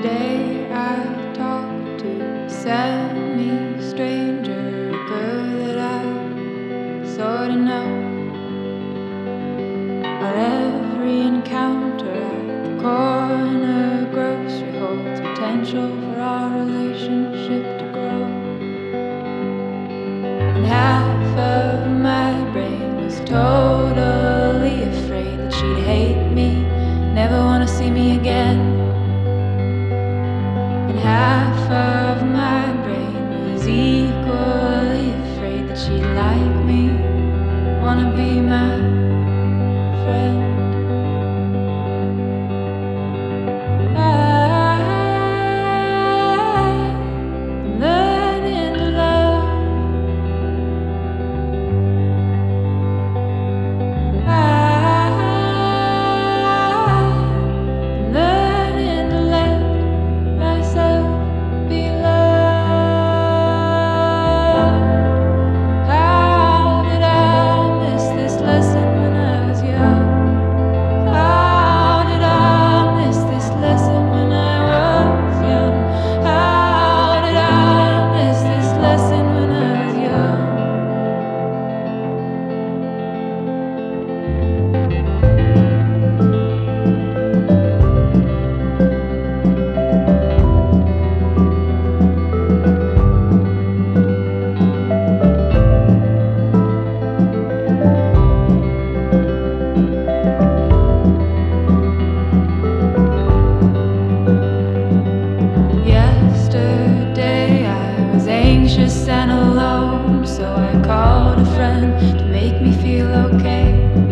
Yesterday I talked to a semi-stranger, a girl that I sorta know. Our every encounter at the corner grocery holds potential for our relationship to grow. And half of my brain was totally afraid that she'd hate me, never wanna see me again. And half of my brain was equally afraid that she'd like me, wanna be my friend. I'm learning to love. I'm learning to let myself be loved. How did I miss this lesson when I was young? How did I miss this lesson when I was young? How did I miss this lesson when I was young? Yesterday I was anxious and alone, so I called a friend to make me feel okay.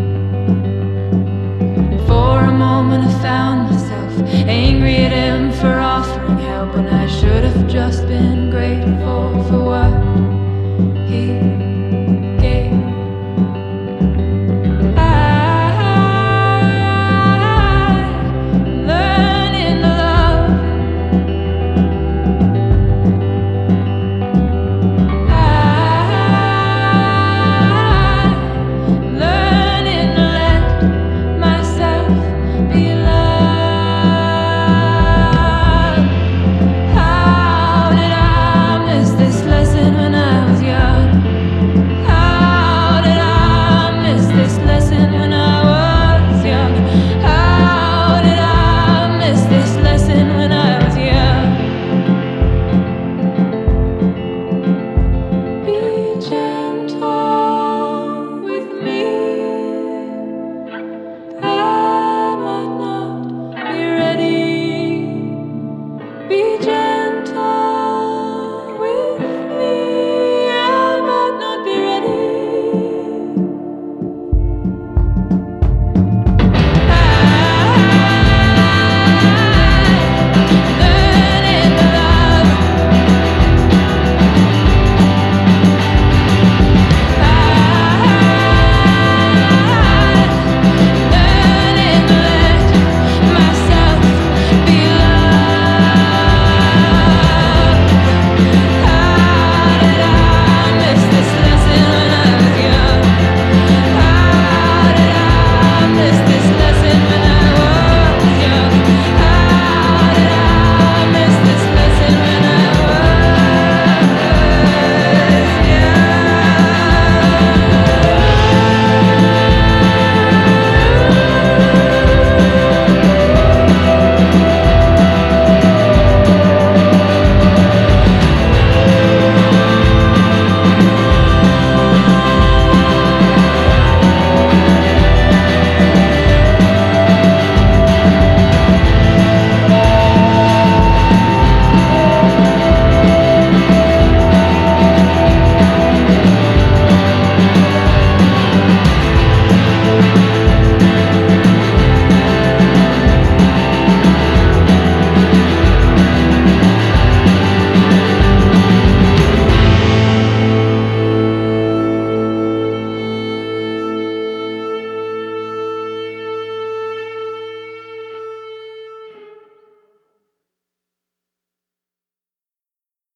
And for a moment I found myself angry at him for offering help when I should have just been grateful for what he